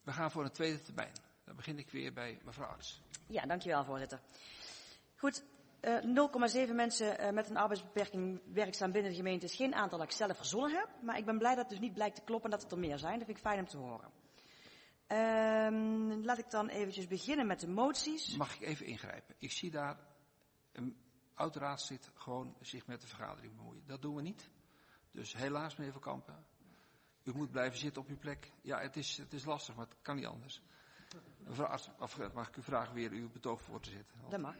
We gaan voor een tweede termijn. Dan begin ik weer bij mevrouw Arts. Ja, dankjewel voorzitter. Goed, 0,7 mensen met een arbeidsbeperking werkzaam binnen de gemeente is geen aantal dat ik zelf verzonnen heb. Maar ik ben blij dat het dus niet blijkt te kloppen en dat het er meer zijn. Dat vind ik fijn om te horen. Laat ik dan eventjes beginnen met de moties. Mag ik even ingrijpen? Ik zie daar een oud-raadslid gewoon zich met de vergadering bemoeien. Dat doen we niet. Dus helaas, meneer Van Kampen. U moet blijven zitten op uw plek. Ja, het is lastig, maar het kan niet anders. Mevrouw Arts, mag ik u vragen weer uw betoog voor te zitten? Dat mag.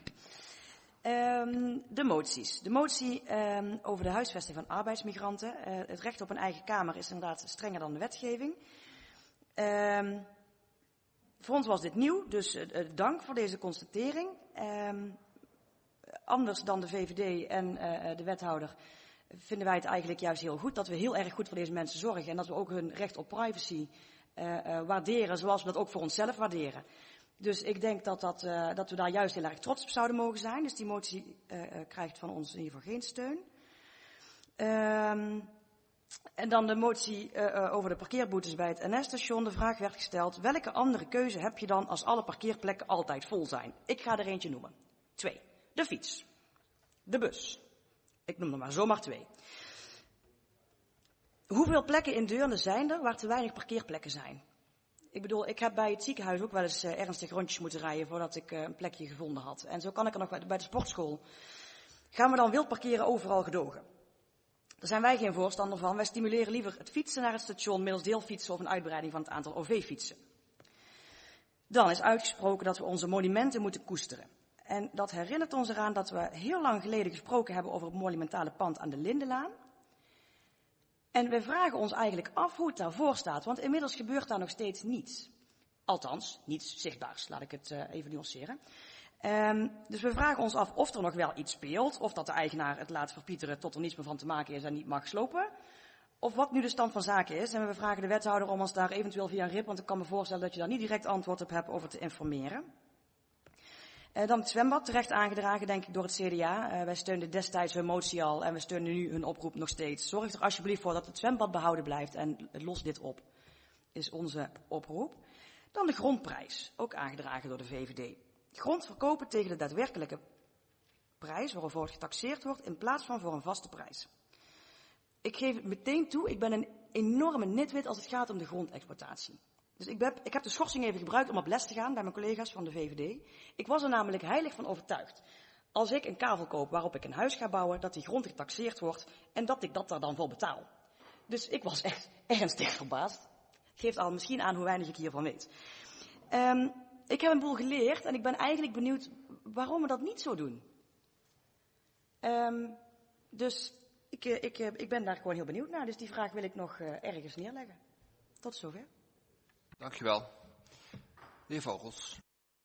De moties. De motie over de huisvesting van arbeidsmigranten. Het recht op een eigen kamer is inderdaad strenger dan de wetgeving. Voor ons was dit nieuw, dus dank voor deze constatering. Anders dan de VVD en de wethouder vinden wij het eigenlijk juist heel goed dat we heel erg goed voor deze mensen zorgen. En dat we ook hun recht op privacy waarderen zoals we dat ook voor onszelf waarderen. Dus ik denk dat we daar juist heel erg trots op zouden mogen zijn. Dus die motie krijgt van ons in ieder geval geen steun. En dan de motie over de parkeerboetes bij het NS-station. De vraag werd gesteld, welke andere keuze heb je dan als alle parkeerplekken altijd vol zijn? Ik ga er eentje noemen. 2. De fiets. De bus. Ik noem er maar zomaar 2. Hoeveel plekken in Deurne zijn er waar te weinig parkeerplekken zijn? Ik bedoel, ik heb bij het ziekenhuis ook wel eens ernstig rondjes moeten rijden voordat ik een plekje gevonden had. En zo kan ik er nog bij de sportschool. Gaan we dan wild parkeren overal gedogen? Daar zijn wij geen voorstander van. Wij stimuleren liever het fietsen naar het station middels deelfietsen of een uitbreiding van het aantal OV-fietsen. Dan is uitgesproken dat we onze monumenten moeten koesteren. En dat herinnert ons eraan dat we heel lang geleden gesproken hebben over het monumentale pand aan de Lindenlaan. En we vragen ons eigenlijk af hoe het daarvoor staat, want inmiddels gebeurt daar nog steeds niets. Althans, niets zichtbaars, laat ik het even nuanceren. Dus we vragen ons af of er nog wel iets speelt, of dat de eigenaar het laat verpieteren tot er niets meer van te maken is en niet mag slopen. Of wat nu de stand van zaken is. En we vragen de wethouder om ons daar eventueel via een RIP, want ik kan me voorstellen dat je daar niet direct antwoord op hebt, over te informeren. Dan het zwembad, terecht aangedragen denk ik door het CDA. Wij steunden destijds hun motie al en we steunen nu hun oproep nog steeds. Zorg er alsjeblieft voor dat het zwembad behouden blijft en los dit op, is onze oproep. Dan de grondprijs, ook aangedragen door de VVD. Grond verkopen tegen de daadwerkelijke prijs waarvoor het getaxeerd wordt in plaats van voor een vaste prijs. Ik geef het meteen toe, ik ben een enorme nitwit als het gaat om de grondexploitatie. Dus ik heb de schorsing even gebruikt om op les te gaan bij mijn collega's van de VVD. Ik was er namelijk heilig van overtuigd. Als ik een kavel koop waarop ik een huis ga bouwen, dat die grond getaxeerd wordt en dat ik dat daar dan voor betaal. Dus ik was echt ernstig verbaasd. Geeft al misschien aan hoe weinig ik hiervan weet. Ik heb een boel geleerd en ik ben eigenlijk benieuwd waarom we dat niet zo doen. Dus ik ben daar gewoon heel benieuwd naar. Dus die vraag wil ik nog ergens neerleggen. Tot zover. Dankjewel. De heer Vogels.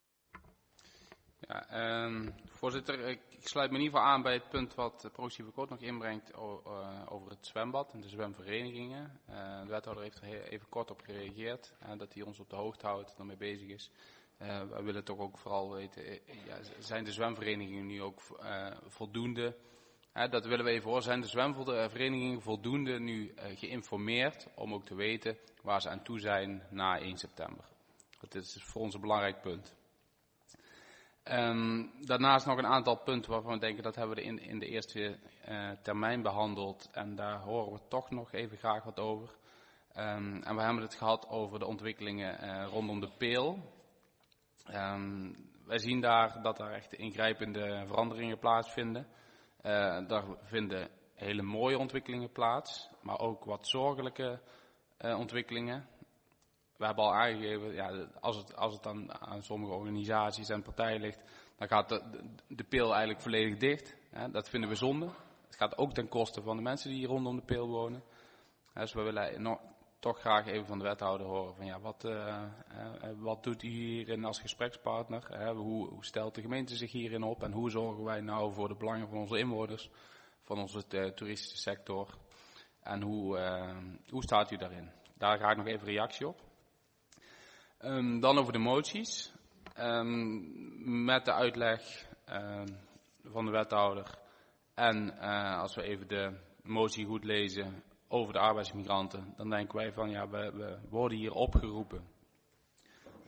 Ja, voorzitter, ik sluit me in ieder geval aan bij het punt wat Progressieve Akkoord nog inbrengt over het zwembad en de zwemverenigingen. De wethouder heeft er even kort op gereageerd, dat hij ons op de hoogte houdt, daarmee bezig is. Wij willen toch ook vooral weten, zijn de zwemverenigingen nu ook voldoende? Dat willen we even horen. Zijn de zwemverenigingen voldoende nu geïnformeerd om ook te weten waar ze aan toe zijn na 1 september? Dat is voor ons een belangrijk punt. Daarnaast nog een aantal punten waarvan we denken dat hebben we in de eerste termijn behandeld. En daar horen we toch nog even graag wat over. En we hebben het gehad over de ontwikkelingen rondom de Peel. Wij zien dat daar echt ingrijpende veranderingen plaatsvinden. Daar vinden hele mooie ontwikkelingen plaats, maar ook wat zorgelijke ontwikkelingen. We hebben al aangegeven, ja, als het dan aan sommige organisaties en partijen ligt, dan gaat de Peel eigenlijk volledig dicht. Dat vinden we zonde. Het gaat ook ten koste van de mensen die hier rondom de Peel wonen. Dus we willen toch graag even van de wethouder horen van ja, wat doet u hierin als gesprekspartner? Hoe stelt de gemeente zich hierin op en hoe zorgen wij nou voor de belangen van onze inwoners, van onze toeristische sector en hoe staat u daarin? Daar ga ik nog even reactie op. Dan over de moties. Met de uitleg van de wethouder en als we even de motie goed lezen over de arbeidsmigranten, dan denken wij van ja, we worden hier opgeroepen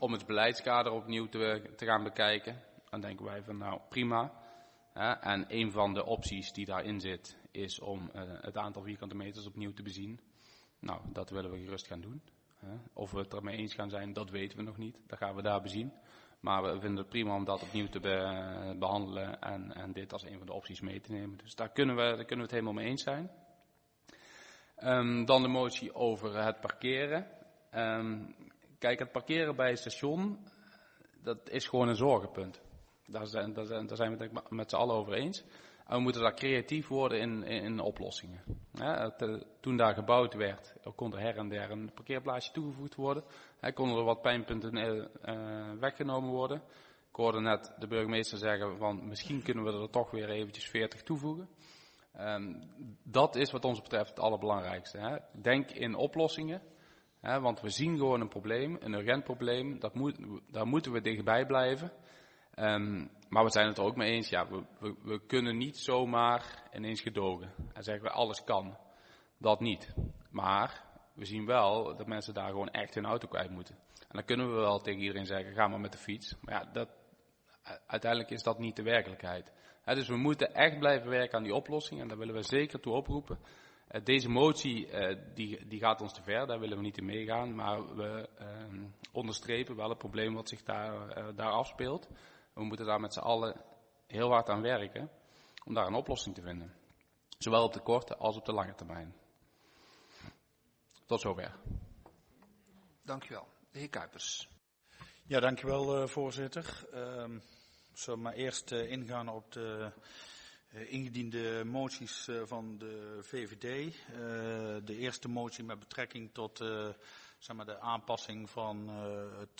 om het beleidskader opnieuw te gaan bekijken. Dan denken wij van nou prima. En een van de opties die daarin zit is om het aantal vierkante meters opnieuw te bezien. Nou, dat willen we gerust gaan doen. Of we het ermee eens gaan zijn, dat weten we nog niet. Dat gaan we daar bezien. Maar we vinden het prima om dat opnieuw te behandelen en dit als een van de opties mee te nemen. Dus daar kunnen we het helemaal mee eens zijn. Dan de motie over het parkeren. Kijk, het parkeren bij het station, dat is gewoon een zorgenpunt. Daar zijn we het met z'n allen over eens. En we moeten daar creatief worden in oplossingen. Toen daar gebouwd werd, kon er her en der een parkeerplaatsje toegevoegd worden. Konden er wat pijnpunten weggenomen worden. Ik hoorde net de burgemeester zeggen van misschien kunnen we er toch weer eventjes 40 toevoegen. Dat is wat ons betreft het allerbelangrijkste. Denk in oplossingen. Want we zien gewoon een probleem, een urgent probleem. Daar moeten we dichtbij blijven. Maar we zijn het er ook mee eens, ja, we kunnen niet zomaar ineens gedogen. En zeggen we alles kan. Dat niet. Maar we zien wel dat mensen daar gewoon echt hun auto kwijt moeten. En dan kunnen we wel tegen iedereen zeggen, ga maar met de fiets. Maar ja, uiteindelijk is dat niet de werkelijkheid. Dus we moeten echt blijven werken aan die oplossing en daar willen we zeker toe oproepen. Deze motie die gaat ons te ver, daar willen we niet in meegaan. Maar we onderstrepen wel het probleem wat zich daar afspeelt. We moeten daar met z'n allen heel hard aan werken om daar een oplossing te vinden. Zowel op de korte als op de lange termijn. Tot zover. Dankjewel. De heer Kuipers. Ja, dankjewel voorzitter. Zullen we maar eerst ingaan op de ingediende moties van de VVD. De eerste motie met betrekking tot de aanpassing van het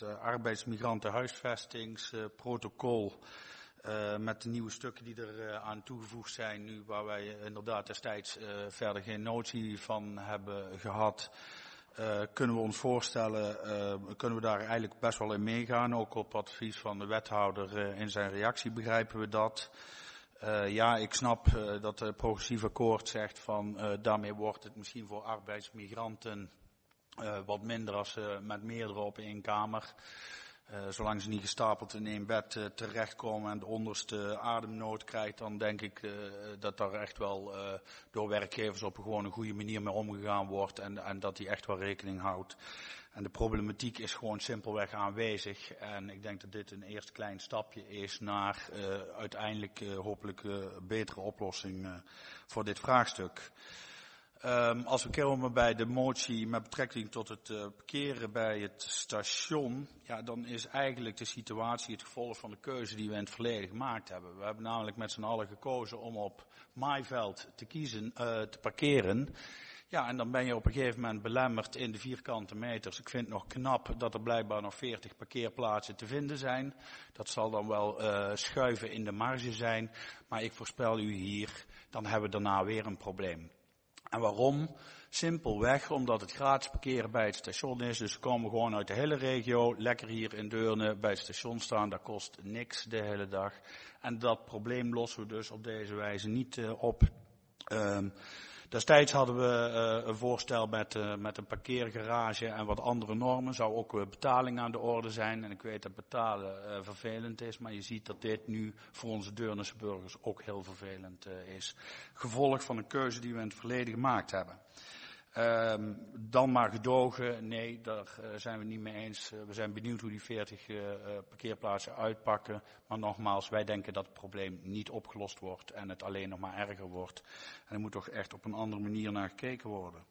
arbeidsmigrantenhuisvestingsprotocol. Met de nieuwe stukken die er aan toegevoegd zijn nu, waar wij inderdaad destijds verder geen notie van hebben gehad. Kunnen we ons voorstellen, kunnen we daar eigenlijk best wel in meegaan. Ook op advies van de wethouder in zijn reactie begrijpen we dat. Ja, ik snap dat het progressief akkoord zegt van daarmee wordt het misschien voor arbeidsmigranten wat minder als ze met meerdere op één kamer. Zolang ze niet gestapeld in één bed terechtkomen en de onderste ademnood krijgt, dan denk ik dat daar echt wel door werkgevers op gewoon een goede manier mee omgegaan wordt en dat die echt wel rekening houdt. En de problematiek is gewoon simpelweg aanwezig en ik denk dat dit een eerst klein stapje is naar uiteindelijk hopelijk betere oplossing voor dit vraagstuk. Als we komen bij de motie met betrekking tot het parkeren bij het station, ja, dan is eigenlijk de situatie het gevolg van de keuze die we in het verleden gemaakt hebben. We hebben namelijk met z'n allen gekozen om op Maaiveld te parkeren. Ja, en dan ben je op een gegeven moment belemmerd in de vierkante meters. Ik vind het nog knap dat er blijkbaar nog 40 parkeerplaatsen te vinden zijn. Dat zal dan wel schuiven in de marge zijn. Maar ik voorspel u hier, dan hebben we daarna weer een probleem. En waarom? Simpelweg omdat het gratis parkeren bij het station is. Dus we komen gewoon uit de hele regio, lekker hier in Deurne bij het station staan. Dat kost niks de hele dag. En dat probleem lossen we dus op deze wijze niet op. Destijds hadden we een voorstel met een parkeergarage en wat andere normen. Zou ook betaling aan de orde zijn. En ik weet dat betalen vervelend is, maar je ziet dat dit nu voor onze Deurnense burgers ook heel vervelend is. Gevolg van een keuze die we in het verleden gemaakt hebben. Dan maar gedogen, nee, daar zijn we niet mee eens. We zijn benieuwd hoe die 40 parkeerplaatsen uitpakken. Maar nogmaals, wij denken dat het probleem niet opgelost wordt en het alleen nog maar erger wordt. En er moet toch echt op een andere manier naar gekeken worden.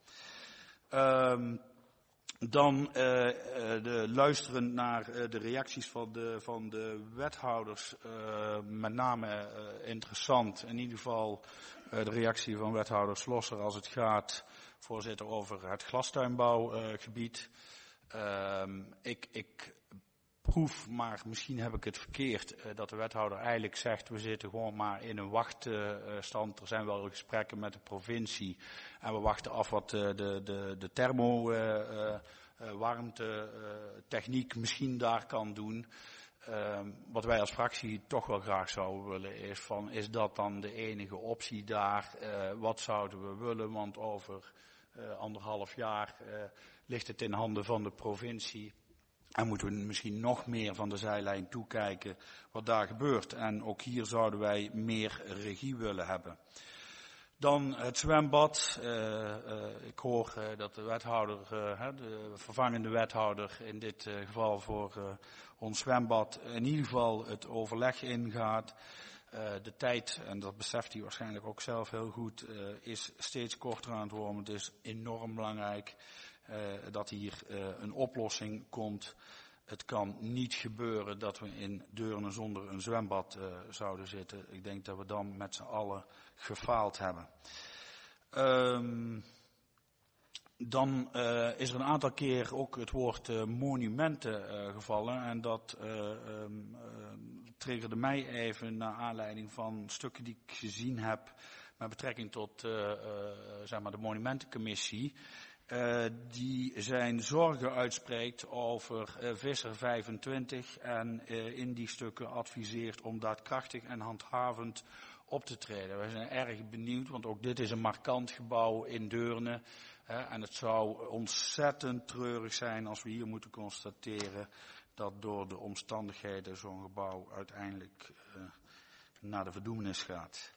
Dan luisterend naar de reacties van de wethouders, met name interessant, in ieder geval de reactie van wethouder Slosser als het gaat, voorzitter, over het glastuinbouwgebied. Ik proef, maar misschien heb ik het verkeerd, dat de wethouder eigenlijk zegt, we zitten gewoon maar in een wachtstand. Er zijn wel gesprekken met de provincie en we wachten af wat de warmtetechniek misschien daar kan doen. Wat wij als fractie toch wel graag zouden willen is dat dan de enige optie daar? Wat zouden we willen? Want over 1,5 jaar ligt het in handen van de provincie. En moeten we misschien nog meer van de zijlijn toekijken wat daar gebeurt. En ook hier zouden wij meer regie willen hebben. Dan het zwembad. Ik hoor dat de wethouder, de vervangende wethouder in dit geval voor ons zwembad in ieder geval het overleg ingaat. De tijd, en dat beseft hij waarschijnlijk ook zelf heel goed, is steeds korter aan het worden. Het is enorm belangrijk dat hier een oplossing komt. Het kan niet gebeuren dat we in Deurne zonder een zwembad zouden zitten. Ik denk dat we dan met z'n allen gefaald hebben. Dan is er een aantal keer ook het woord monumenten gevallen. En dat triggerde mij even naar aanleiding van stukken die ik gezien heb met betrekking tot zeg maar de monumentencommissie. Die zijn zorgen uitspreekt over Visser 25 en in die stukken adviseert om daadkrachtig en handhavend op te treden. Wij zijn erg benieuwd, want ook dit is een markant gebouw in Deurne. En het zou ontzettend treurig zijn als we hier moeten constateren dat door de omstandigheden zo'n gebouw uiteindelijk naar de verdoemenis gaat.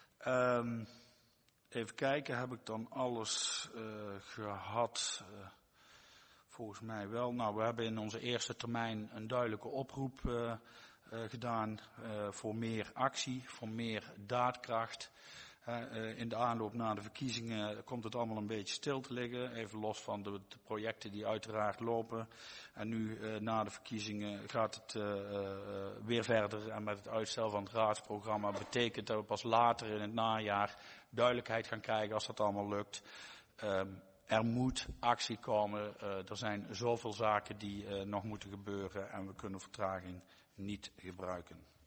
Even kijken, heb ik dan alles gehad? Volgens mij wel. Nou, we hebben in onze eerste termijn een duidelijke oproep gedaan voor meer actie, voor meer daadkracht. In de aanloop naar de verkiezingen komt het allemaal een beetje stil te liggen. Even los van de projecten die uiteraard lopen. En nu na de verkiezingen gaat het weer verder. En met het uitstel van het raadsprogramma betekent dat we pas later in het najaar duidelijkheid gaan krijgen als dat allemaal lukt. Er moet actie komen. Er zijn zoveel zaken die nog moeten gebeuren. En we kunnen vertraging niet gebruiken.